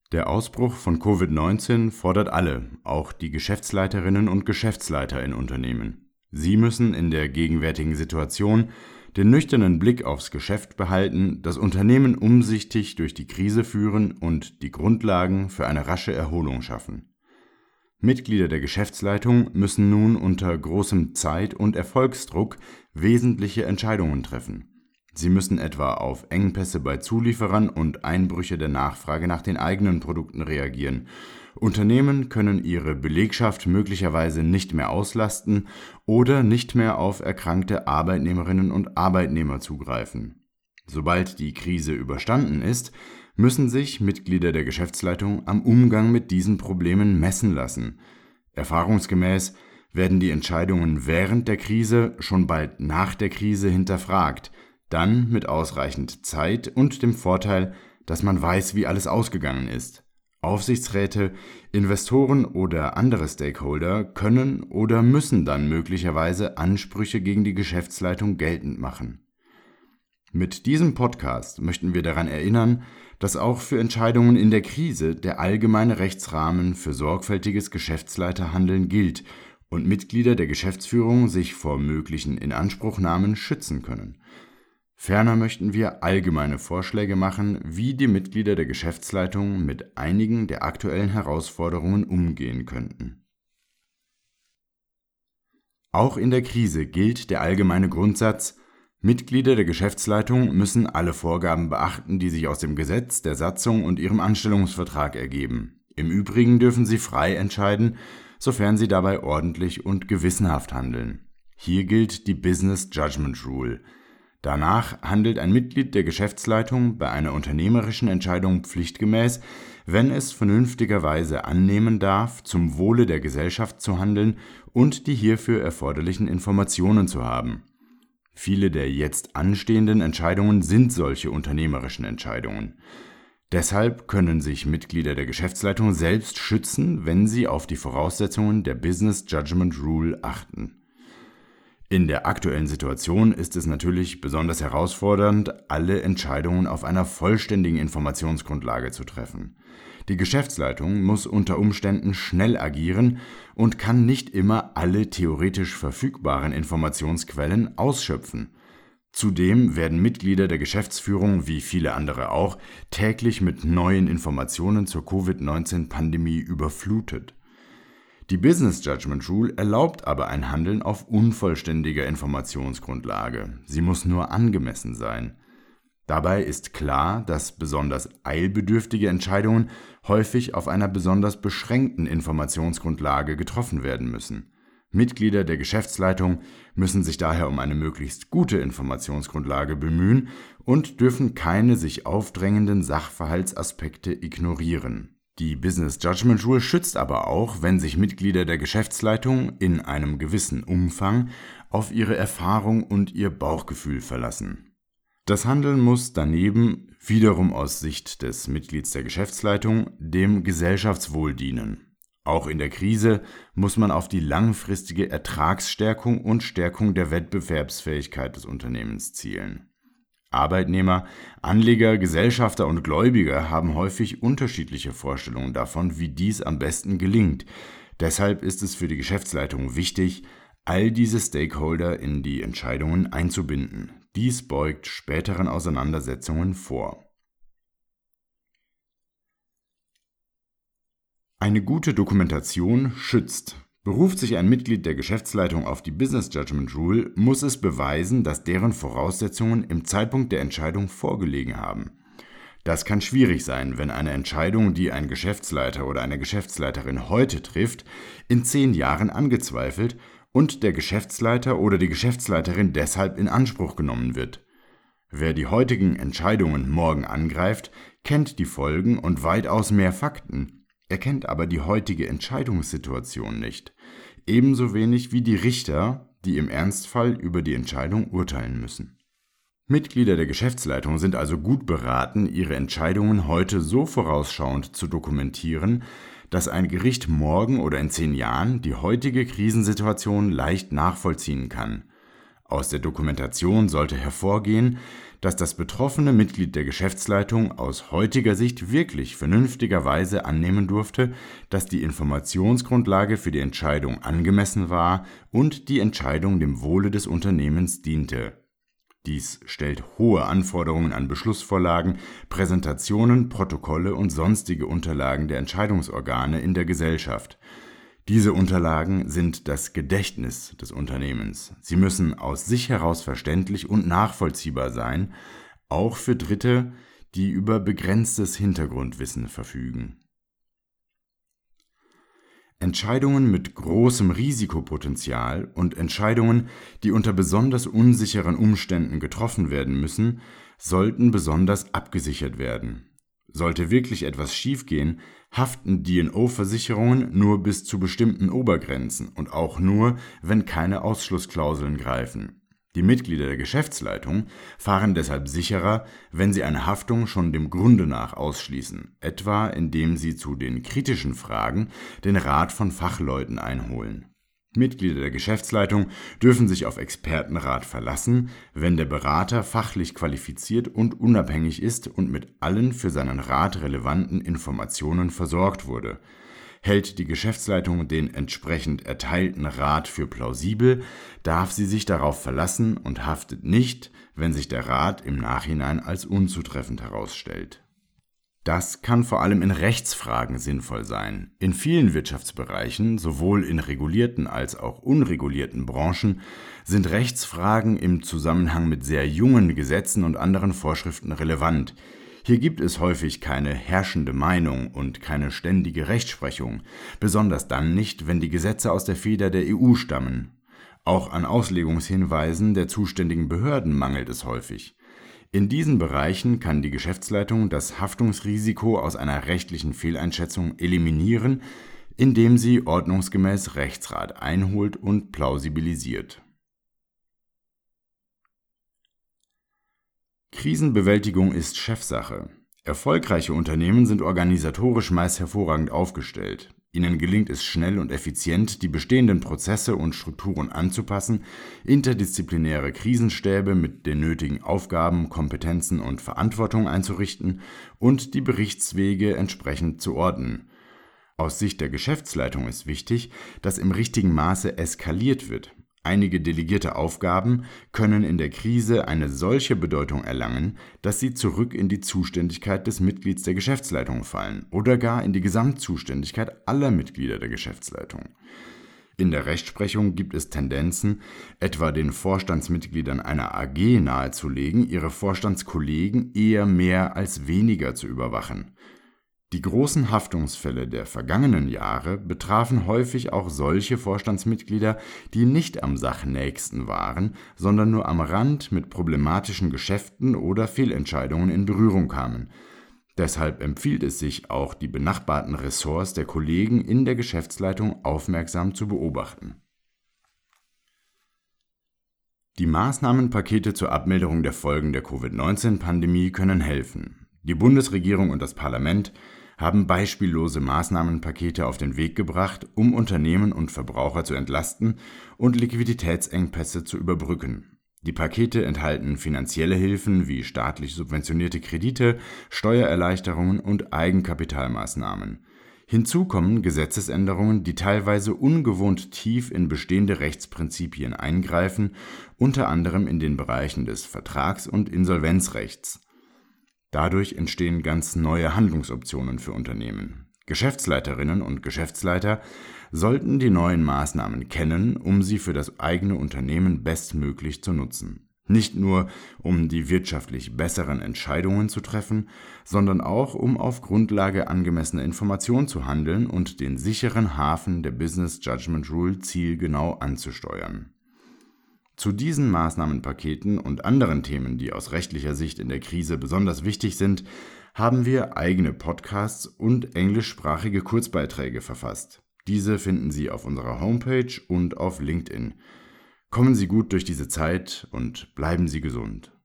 Der Ausbruch von Covid-19 fordert alle, auch die Geschäftsleiterinnen und Geschäftsleiter in Unternehmen. Sie müssen in der gegenwärtigen Situation den nüchternen Blick aufs Geschäft behalten, das Unternehmen umsichtig durch die Krise führen und die Grundlagen für eine rasche Erholung schaffen. Mitglieder der Geschäftsleitung müssen nun unter großem Zeit- und Erfolgsdruck wesentliche Entscheidungen treffen. Sie müssen etwa auf Engpässe bei Zulieferern und Einbrüche der Nachfrage nach den eigenen Produkten reagieren. Unternehmen können ihre Belegschaft möglicherweise nicht mehr auslasten oder nicht mehr auf erkrankte Arbeitnehmerinnen und Arbeitnehmer zugreifen. Sobald die Krise überstanden ist, müssen sich Mitglieder der Geschäftsleitung am Umgang mit diesen Problemen messen lassen. Erfahrungsgemäß werden die Entscheidungen während der Krise schon bald nach der Krise hinterfragt, dann mit ausreichend Zeit und dem Vorteil, dass man weiß, wie alles ausgegangen ist. Aufsichtsräte, Investoren oder andere Stakeholder können oder müssen dann möglicherweise Ansprüche gegen die Geschäftsleitung geltend machen. Mit diesem Podcast möchten wir daran erinnern, dass auch für Entscheidungen in der Krise der allgemeine Rechtsrahmen für sorgfältiges Geschäftsleiterhandeln gilt und Mitglieder der Geschäftsführung sich vor möglichen Inanspruchnahmen schützen können. Ferner möchten wir allgemeine Vorschläge machen, wie die Mitglieder der Geschäftsleitung mit einigen der aktuellen Herausforderungen umgehen könnten. Auch in der Krise gilt der allgemeine Grundsatz: Mitglieder der Geschäftsleitung müssen alle Vorgaben beachten, die sich aus dem Gesetz, der Satzung und ihrem Anstellungsvertrag ergeben. Im Übrigen dürfen sie frei entscheiden, sofern sie dabei ordentlich und gewissenhaft handeln. Hier gilt die Business Judgment Rule. Danach handelt ein Mitglied der Geschäftsleitung bei einer unternehmerischen Entscheidung pflichtgemäß, wenn es vernünftigerweise annehmen darf, zum Wohle der Gesellschaft zu handeln und die hierfür erforderlichen Informationen zu haben. Viele der jetzt anstehenden Entscheidungen sind solche unternehmerischen Entscheidungen. Deshalb können sich Mitglieder der Geschäftsleitung selbst schützen, wenn sie auf die Voraussetzungen der Business Judgment Rule achten. In der aktuellen Situation ist es natürlich besonders herausfordernd, alle Entscheidungen auf einer vollständigen Informationsgrundlage zu treffen. Die Geschäftsleitung muss unter Umständen schnell agieren und kann nicht immer alle theoretisch verfügbaren Informationsquellen ausschöpfen. Zudem werden Mitglieder der Geschäftsführung, wie viele andere auch, täglich mit neuen Informationen zur Covid-19-Pandemie überflutet. Die Business Judgment Rule erlaubt aber ein Handeln auf unvollständiger Informationsgrundlage. Sie muss nur angemessen sein. Dabei ist klar, dass besonders eilbedürftige Entscheidungen häufig auf einer besonders beschränkten Informationsgrundlage getroffen werden müssen. Mitglieder der Geschäftsleitung müssen sich daher um eine möglichst gute Informationsgrundlage bemühen und dürfen keine sich aufdrängenden Sachverhaltsaspekte ignorieren. Die Business Judgment Rule schützt aber auch, wenn sich Mitglieder der Geschäftsleitung in einem gewissen Umfang auf ihre Erfahrung und ihr Bauchgefühl verlassen. Das Handeln muss daneben, wiederum aus Sicht des Mitglieds der Geschäftsleitung, dem Gesellschaftswohl dienen. Auch in der Krise muss man auf die langfristige Ertragsstärkung und Stärkung der Wettbewerbsfähigkeit des Unternehmens zielen. Arbeitnehmer, Anleger, Gesellschafter und Gläubiger haben häufig unterschiedliche Vorstellungen davon, wie dies am besten gelingt. Deshalb ist es für die Geschäftsleitung wichtig, all diese Stakeholder in die Entscheidungen einzubinden. Dies beugt späteren Auseinandersetzungen vor. Eine gute Dokumentation schützt. Beruft sich ein Mitglied der Geschäftsleitung auf die Business Judgment Rule, muss es beweisen, dass deren Voraussetzungen im Zeitpunkt der Entscheidung vorgelegen haben. Das kann schwierig sein, wenn eine Entscheidung, die ein Geschäftsleiter oder eine Geschäftsleiterin heute trifft, in 10 Jahren angezweifelt und der Geschäftsleiter oder die Geschäftsleiterin deshalb in Anspruch genommen wird. Wer die heutigen Entscheidungen morgen angreift, kennt die Folgen und weitaus mehr Fakten. Er kennt aber die heutige Entscheidungssituation nicht, ebenso wenig wie die Richter, die im Ernstfall über die Entscheidung urteilen müssen. Mitglieder der Geschäftsleitung sind also gut beraten, ihre Entscheidungen heute so vorausschauend zu dokumentieren, dass ein Gericht morgen oder in 10 Jahren die heutige Krisensituation leicht nachvollziehen kann. Aus der Dokumentation sollte hervorgehen, dass das betroffene Mitglied der Geschäftsleitung aus heutiger Sicht wirklich vernünftigerweise annehmen durfte, dass die Informationsgrundlage für die Entscheidung angemessen war und die Entscheidung dem Wohle des Unternehmens diente. Dies stellt hohe Anforderungen an Beschlussvorlagen, Präsentationen, Protokolle und sonstige Unterlagen der Entscheidungsorgane in der Gesellschaft. Diese Unterlagen sind das Gedächtnis des Unternehmens. Sie müssen aus sich heraus verständlich und nachvollziehbar sein, auch für Dritte, die über begrenztes Hintergrundwissen verfügen. Entscheidungen mit großem Risikopotenzial und Entscheidungen, die unter besonders unsicheren Umständen getroffen werden müssen, sollten besonders abgesichert werden. Sollte wirklich etwas schiefgehen, haften D&O-Versicherungen nur bis zu bestimmten Obergrenzen und auch nur, wenn keine Ausschlussklauseln greifen. Die Mitglieder der Geschäftsleitung fahren deshalb sicherer, wenn sie eine Haftung schon dem Grunde nach ausschließen, etwa indem sie zu den kritischen Fragen den Rat von Fachleuten einholen. Mitglieder der Geschäftsleitung dürfen sich auf Expertenrat verlassen, wenn der Berater fachlich qualifiziert und unabhängig ist und mit allen für seinen Rat relevanten Informationen versorgt wurde. Hält die Geschäftsleitung den entsprechend erteilten Rat für plausibel, darf sie sich darauf verlassen und haftet nicht, wenn sich der Rat im Nachhinein als unzutreffend herausstellt. Das kann vor allem in Rechtsfragen sinnvoll sein. In vielen Wirtschaftsbereichen, sowohl in regulierten als auch unregulierten Branchen, sind Rechtsfragen im Zusammenhang mit sehr jungen Gesetzen und anderen Vorschriften relevant. Hier gibt es häufig keine herrschende Meinung und keine ständige Rechtsprechung, besonders dann nicht, wenn die Gesetze aus der Feder der EU stammen. Auch an Auslegungshinweisen der zuständigen Behörden mangelt es häufig. In diesen Bereichen kann die Geschäftsleitung das Haftungsrisiko aus einer rechtlichen Fehleinschätzung eliminieren, indem sie ordnungsgemäß Rechtsrat einholt und plausibilisiert. Krisenbewältigung ist Chefsache. Erfolgreiche Unternehmen sind organisatorisch meist hervorragend aufgestellt. Ihnen gelingt es schnell und effizient, die bestehenden Prozesse und Strukturen anzupassen, interdisziplinäre Krisenstäbe mit den nötigen Aufgaben, Kompetenzen und Verantwortung einzurichten und die Berichtswege entsprechend zu ordnen. Aus Sicht der Geschäftsleitung ist wichtig, dass im richtigen Maße eskaliert wird. Einige delegierte Aufgaben können in der Krise eine solche Bedeutung erlangen, dass sie zurück in die Zuständigkeit des Mitglieds der Geschäftsleitung fallen oder gar in die Gesamtzuständigkeit aller Mitglieder der Geschäftsleitung. In der Rechtsprechung gibt es Tendenzen, etwa den Vorstandsmitgliedern einer AG nahezulegen, ihre Vorstandskollegen eher mehr als weniger zu überwachen. Die großen Haftungsfälle der vergangenen Jahre betrafen häufig auch solche Vorstandsmitglieder, die nicht am sachnächsten waren, sondern nur am Rand mit problematischen Geschäften oder Fehlentscheidungen in Berührung kamen. Deshalb empfiehlt es sich, auch die benachbarten Ressorts der Kollegen in der Geschäftsleitung aufmerksam zu beobachten. Die Maßnahmenpakete zur Abmilderung der Folgen der Covid-19-Pandemie können helfen. Die Bundesregierung und das Parlament haben beispiellose Maßnahmenpakete auf den Weg gebracht, um Unternehmen und Verbraucher zu entlasten und Liquiditätsengpässe zu überbrücken. Die Pakete enthalten finanzielle Hilfen wie staatlich subventionierte Kredite, Steuererleichterungen und Eigenkapitalmaßnahmen. Hinzu kommen Gesetzesänderungen, die teilweise ungewohnt tief in bestehende Rechtsprinzipien eingreifen, unter anderem in den Bereichen des Vertrags- und Insolvenzrechts. Dadurch entstehen ganz neue Handlungsoptionen für Unternehmen. Geschäftsleiterinnen und Geschäftsleiter sollten die neuen Maßnahmen kennen, um sie für das eigene Unternehmen bestmöglich zu nutzen. Nicht nur, um die wirtschaftlich besseren Entscheidungen zu treffen, sondern auch, um auf Grundlage angemessener Information zu handeln und den sicheren Hafen der Business Judgment Rule zielgenau anzusteuern. Zu diesen Maßnahmenpaketen und anderen Themen, die aus rechtlicher Sicht in der Krise besonders wichtig sind, haben wir eigene Podcasts und englischsprachige Kurzbeiträge verfasst. Diese finden Sie auf unserer Homepage und auf LinkedIn. Kommen Sie gut durch diese Zeit und bleiben Sie gesund.